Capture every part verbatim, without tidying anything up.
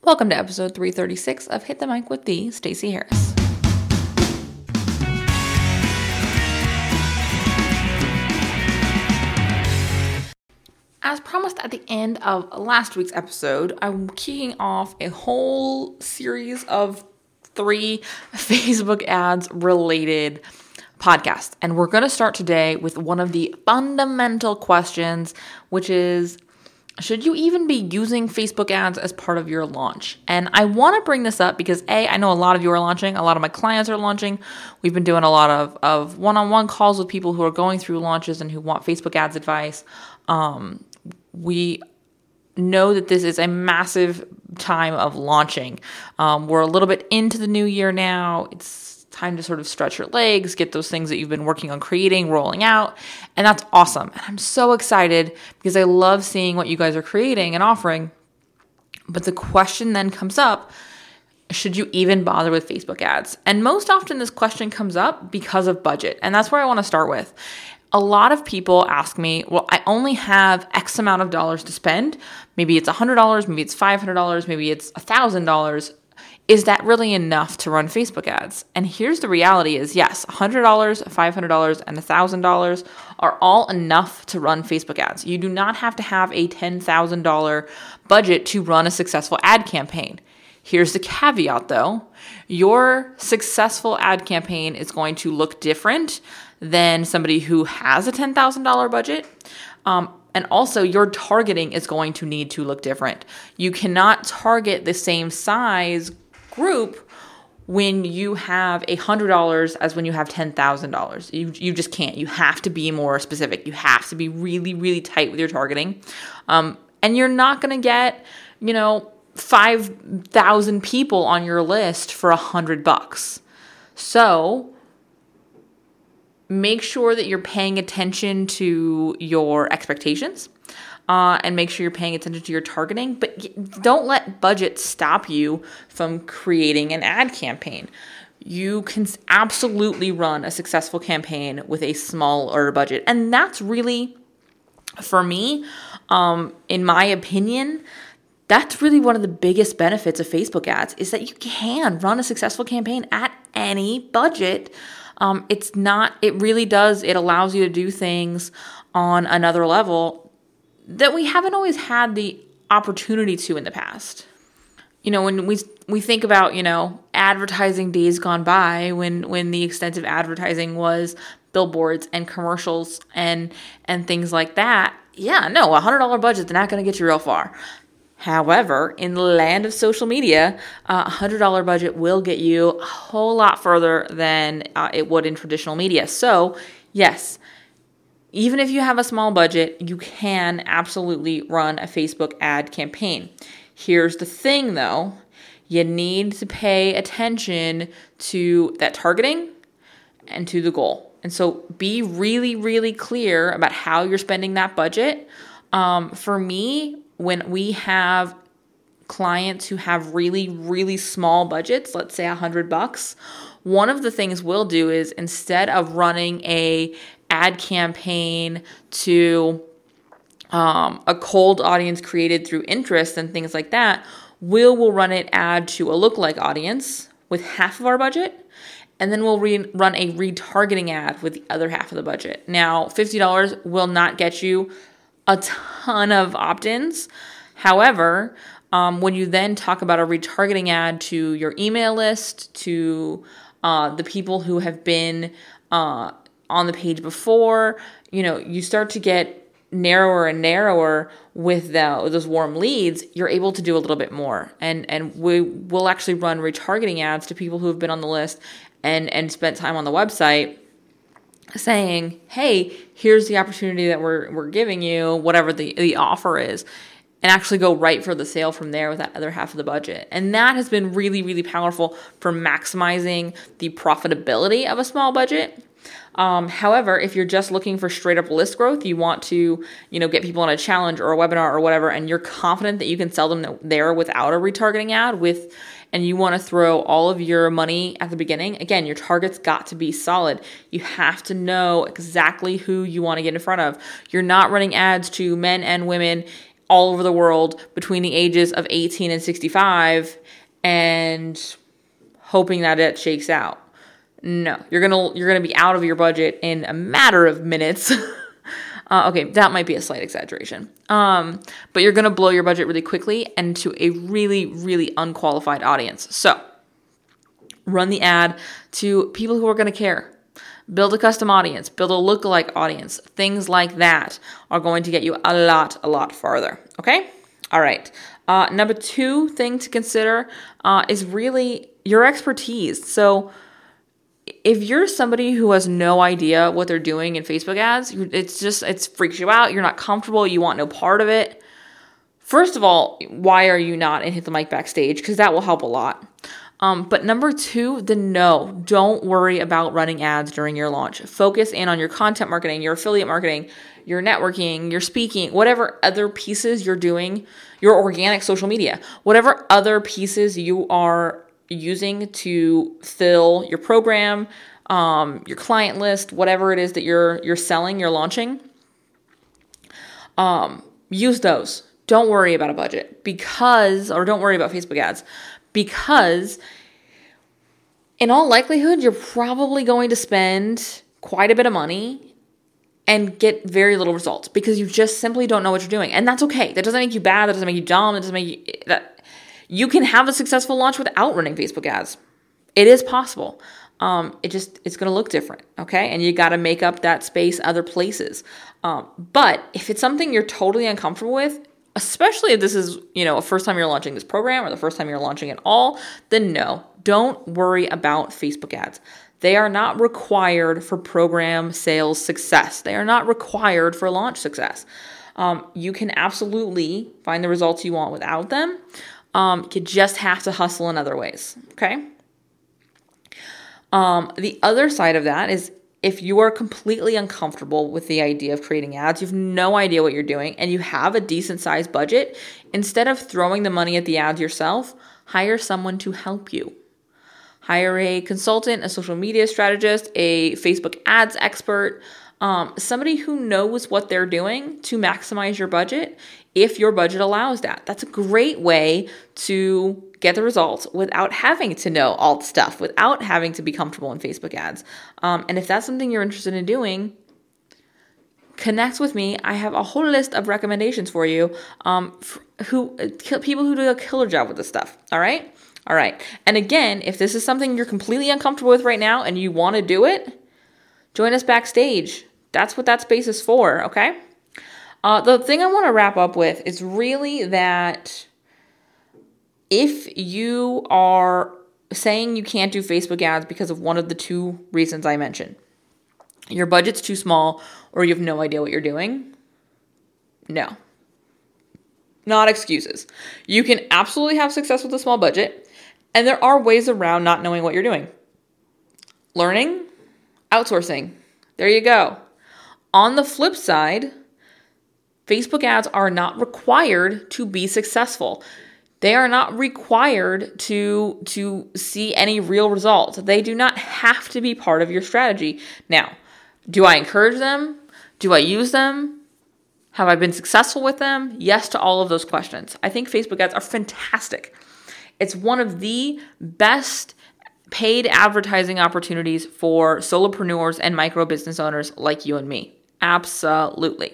Welcome to episode three thirty-six of Hit the Mic with the Stacey Harris. As promised at the end of last week's episode, I'm kicking off a whole series of three Facebook ads related podcasts. And we're going to start today with one of the fundamental questions, which is, should you even be using Facebook ads as part of your launch? And I want to bring this up because A, I know a lot of you are launching, a lot of my clients are launching. We've been doing a lot of, of one-on-one calls with people who are going through launches and who want Facebook ads advice. Um, we know that this is a massive time of launching. Um, we're a little bit into the new year now. It's time to sort of stretch your legs, get those things that you've been working on creating, rolling out. And that's awesome. And I'm so excited because I love seeing what you guys are creating and offering. But the question then comes up, should you even bother with Facebook ads? And most often this question comes up because of budget. And that's where I want to start with. A lot of people ask me, well, I only have X amount of dollars to spend. Maybe it's one hundred dollars, maybe it's five hundred dollars, maybe it's one thousand dollars. Is that really enough to run Facebook ads? And here's the reality is, yes, one hundred dollars, five hundred dollars, and one thousand dollars are all enough to run Facebook ads. You do not have to have a ten thousand dollars budget to run a successful ad campaign. Here's the caveat though. Your successful ad campaign is going to look different than somebody who has a ten thousand dollars budget. Um, And also your targeting is going to need to look different. You cannot target the same size group when you have one hundred dollars as when you have ten thousand dollars. You you just can't. You have to be more specific. You have to be really, really tight with your targeting. Um, and you're not going to get, you know, five thousand people on your list for one hundred bucks. So make sure that you're paying attention to your expectations uh, and make sure you're paying attention to your targeting, but don't let budget stop you from creating an ad campaign. You can absolutely run a successful campaign with a smaller budget. And that's really, for me, um, in my opinion, that's really one of the biggest benefits of Facebook ads is that you can run a successful campaign at any budget. Um, it's not, it really does, it allows you to do things on another level that we haven't always had the opportunity to in the past. You know, when we we think about, you know, advertising days gone by, when when the extensive advertising was billboards and commercials and and things like that, yeah, no, a one hundred dollars budget's not going to get you real far. However, in the land of social media, uh, a one hundred dollars budget will get you a whole lot further than uh, it would in traditional media. So, yes, even if you have a small budget, you can absolutely run a Facebook ad campaign. Here's the thing, though. You need to pay attention to that targeting and to the goal. And so be really, really clear about how you're spending that budget. Um, for me, when we have clients who have really, really small budgets, let's say a hundred bucks, one of the things we'll do is instead of running a ad campaign to um, a cold audience created through interest and things like that, we'll, we'll run an ad to a lookalike audience with half of our budget. And then we'll re- run a retargeting ad with the other half of the budget. Now, fifty dollars will not get you a ton of opt-ins. However, um, when you then talk about a retargeting ad to your email list, to uh, the people who have been uh, on the page before, you know, you start to get narrower and narrower with the, those warm leads. You're able to do a little bit more, and and we will actually run retargeting ads to people who have been on the list and and spent time on the website, saying, hey, here's the opportunity that we're we're giving you, whatever the, the offer is, and actually go right for the sale from there with that other half of the budget. And that has been really, really powerful for maximizing the profitability of a small budget. Um, however, if you're just looking for straight up list growth, you want to, you know, get people on a challenge or a webinar or whatever, and you're confident that you can sell them there without a retargeting ad with, and you want to throw all of your money at the beginning. Again, your target's got to be solid. You have to know exactly who you want to get in front of. You're not running ads to men and women all over the world between the ages of eighteen and sixty-five and hoping that it shakes out. No, you're gonna you're gonna be out of your budget in a matter of minutes. uh, okay, that might be a slight exaggeration. Um, but you're gonna blow your budget really quickly and to a really, really unqualified audience. So run the ad to people who are gonna care. Build a custom audience, build a lookalike audience. Things like that are going to get you a lot, a lot farther. Okay? All right. Uh, number two thing to consider uh, is really your expertise. So if you're somebody who has no idea what they're doing in Facebook ads, it's just, it freaks you out. You're not comfortable. You want no part of it. First of all, why are you not in Hit the Mic Backstage? Because that will help a lot. Um, but number two, the no, don't worry about running ads during your launch. Focus in on your content marketing, your affiliate marketing, your networking, your speaking, whatever other pieces you're doing, your organic social media, whatever other pieces you are using to fill your program, um, your client list, whatever it is that you're you're selling, you're launching. Um, use those. Don't worry about a budget because, or don't worry about Facebook ads. Because in all likelihood, you're probably going to spend quite a bit of money and get very little results because you just simply don't know what you're doing. And that's okay. That doesn't make you bad. That doesn't make you dumb. That doesn't make you... That, you can have a successful launch without running Facebook ads. It is possible. Um, it just, it's going to look different, okay? And you got to make up that space other places. Um, but if it's something you're totally uncomfortable with, especially if this is, you know, a first time you're launching this program or the first time you're launching it all, then no, don't worry about Facebook ads. They are not required for program sales success. They are not required for launch success. Um, you can absolutely find the results you want without them. Um, you just have to hustle in other ways, okay? Um, the other side of that is if you are completely uncomfortable with the idea of creating ads, you have no idea what you're doing, and you have a decent sized budget, instead of throwing the money at the ads yourself, hire someone to help you. Hire a consultant, a social media strategist, a Facebook ads expert, um, somebody who knows what they're doing to maximize your budget if your budget allows that. That's a great way to get the results without having to know all the stuff, without having to be comfortable in Facebook ads. Um, and if that's something you're interested in doing, connect with me. I have a whole list of recommendations for you, um, who people who do a killer job with this stuff. All right? All right. And again, if this is something you're completely uncomfortable with right now and you want to do it, join us backstage. That's what that space is for, okay? Uh, the thing I want to wrap up with is really that if you are saying you can't do Facebook ads because of one of the two reasons I mentioned, your budget's too small or you have no idea what you're doing, no. Not excuses. You can absolutely have success with a small budget, and there are ways around not knowing what you're doing. Learning, outsourcing. There you go. On the flip side, Facebook ads are not required to be successful. They are not required to, to see any real results. They do not have to be part of your strategy. Now, do I encourage them? Do I use them? Have I been successful with them? Yes to all of those questions. I think Facebook ads are fantastic. It's one of the best paid advertising opportunities for solopreneurs and micro business owners like you and me. Absolutely.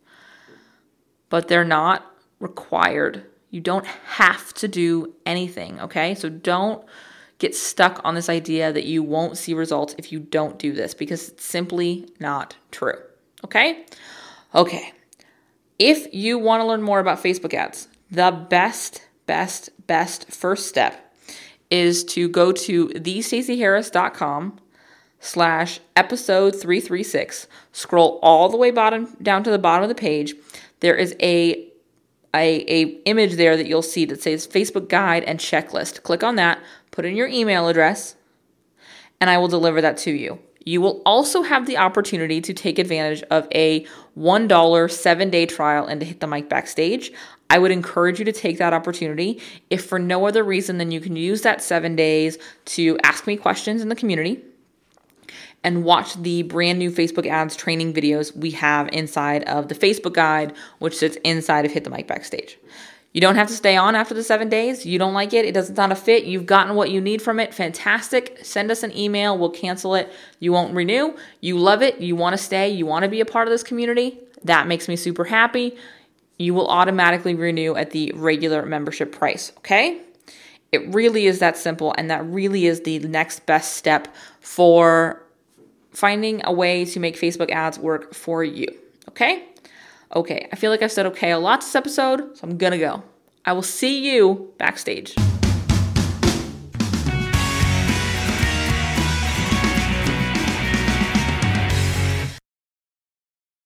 But they're not required. You don't have to do anything, okay? So don't get stuck on this idea that you won't see results if you don't do this, because it's simply not true, okay? Okay. If you want to learn more about Facebook ads, the best, best, best first step is to go to thestaceyharris.com slash episode three three six. Scroll all the way bottom down to the bottom of the page. There is a, a, a image there that you'll see that says Facebook guide and checklist. Click on that, put in your email address, and I will deliver that to you. You will also have the opportunity to take advantage of a one dollar seven-day trial and to Hit the Mic Backstage. I would encourage you to take that opportunity. If for no other reason, then you can use that seven days to ask me questions in the community. and watch the brand new Facebook ads training videos we have inside of the Facebook guide, which sits inside of Hit the Mic Backstage. You don't have to stay on after the seven days. You don't like it. It doesn't not a fit. You've gotten what you need from it. Fantastic. Send us an email. We'll cancel it. You won't renew. You love it. You want to stay. You want to be a part of this community. That makes me super happy. You will automatically renew at the regular membership price. Okay? It really is that simple. And that really is the next best step for finding a way to make Facebook ads work for you. Okay? Okay, I feel like I've said okay a lot this episode, so I'm gonna go. I will see you backstage.